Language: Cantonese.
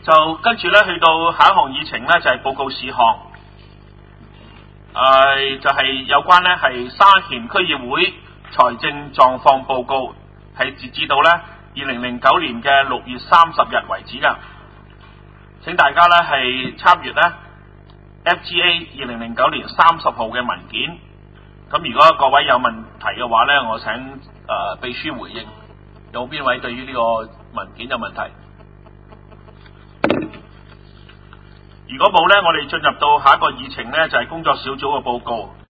就跟住咧去到下一項議程咧就係、報告事項，就係、有關咧係沙田區議會財政狀況報告，係截至到咧2009年嘅6月30日為止㗎。請大家咧係參閱咧 FGA 2009年30號嘅文件。咁如果各位有問題嘅話咧，我請秘書回應。有邊位對於呢個文件有問題？如果冇咧，我哋進入到下一個議程咧，就係工作小組嘅報告。